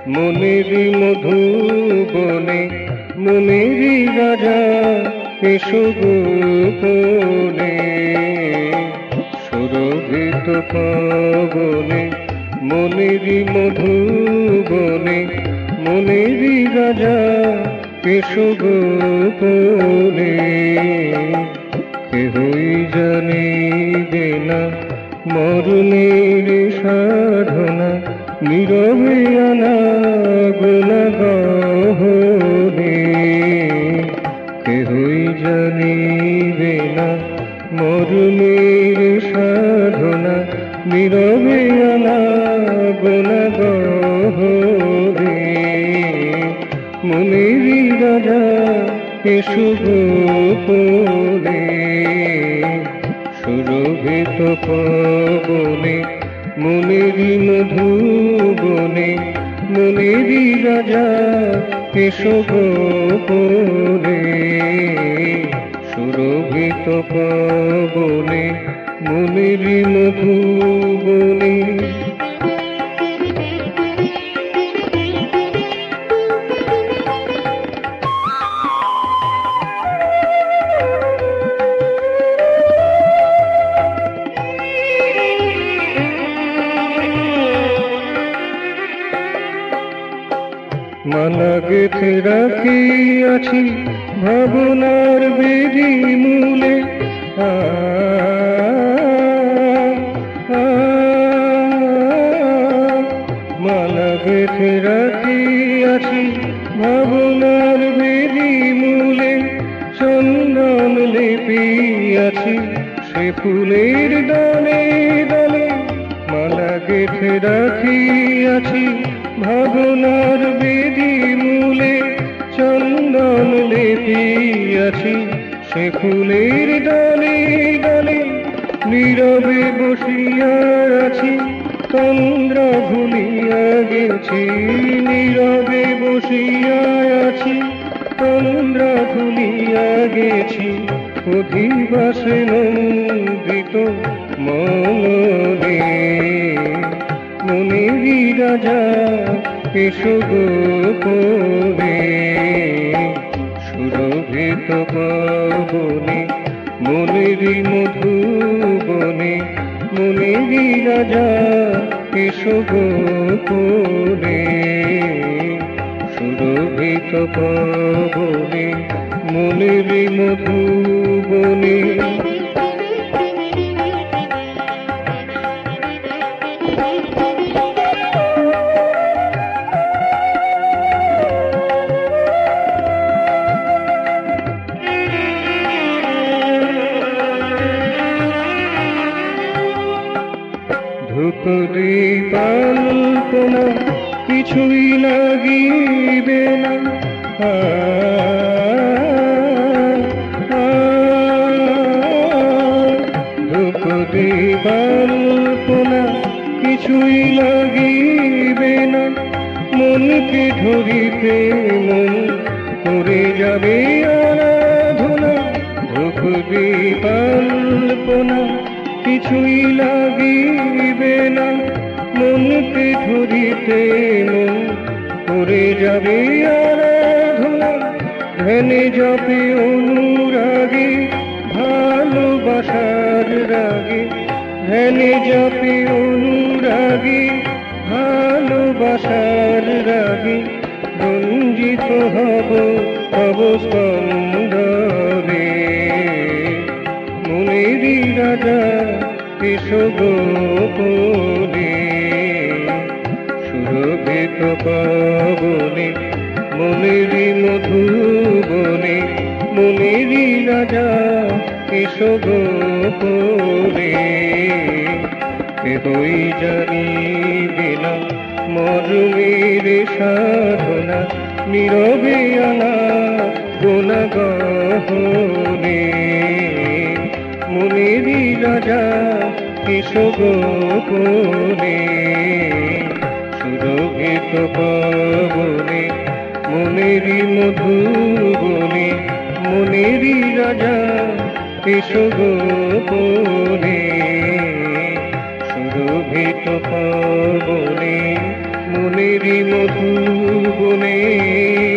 মনেরই মধুবনে মনেরই রাজা এসো গোপনে, সুরভিত পবনে মনেরই মধুবনে মনেরই রাজা এসো গোপনে। কেহই জানিবে না মরণের সাধনা, নীরবে আনাগোনাগহনে। কেহই জানিবে না মরণের সাধনা, নীরবে আনাগোনাগহনে। মনেরই রাজা এসো গোপনে, সুরভিত পবনে মনেরই মধুবনে মনেরই রাজা এসো গোপনে, সুরভিত পবনে মনেরই মধুবনে। মালা গেঁথে রাখিয়াছি ভাবনার বেদি মূলে, মালা গেঁথে রাখিয়াছি ভাবনার বেদি মূলে, চন্দন লেপিয়াছি সে ফুলের ডালে ডালে। মালা গেঁথে রাখিয়াছি ভাবনার বেদি মূলে, চন্দন লেপিয়াছি সে ফুলের ডালে ডালে। নীরবে বসিয়া আছি তন্দ্র ভুলিয়া গেছি, নীরবে বসিয়া আছি তন্দ্র ভুলিয়া গেছি। অধিবাসে নন্দিত মনে মনেরই রাজা এসো গোপনে, সুরভিত পবনে মনেরই মধুবনে মনেরই রাজা এসো গোপনে, সুরভিত পবনে মনেরই মধুবনে। ধূপ দীপাল্পনা কিছুই লাগিবে না, ধূপ দীপাল্পনা কিছুই লাগিবে না। মনকে ধরিতে মন করে যাবে আরাধনা, ধূপ দীপাল্পনা কিছুই লাগিবে না। মনকে ধরিতে মন করে যাবে আরাধনা, ধ্যানে জপে অনুরাগে ভালোবাসার রাগে, ধ্যানে জপে অনুরাগে ভালোবাসার রাগে। রঞ্জিত হব তব স্কন্ধরে, মনেরই রাজা এসো গোপনে, সুরভিত পবনে মনেরই মধুবনে মনেরই রাজা এসো গোপনে। কেহই জানিবে না মরণের সাধনা, নীরবে আনাগোনাগহনে। মনেরই রাজা এসো গোপনে, সুরভিত পবনে মনেরই মধুবনে মনেরই রাজা এসো গোপনে, সুরভিত পবনে মনেরই মধুবনে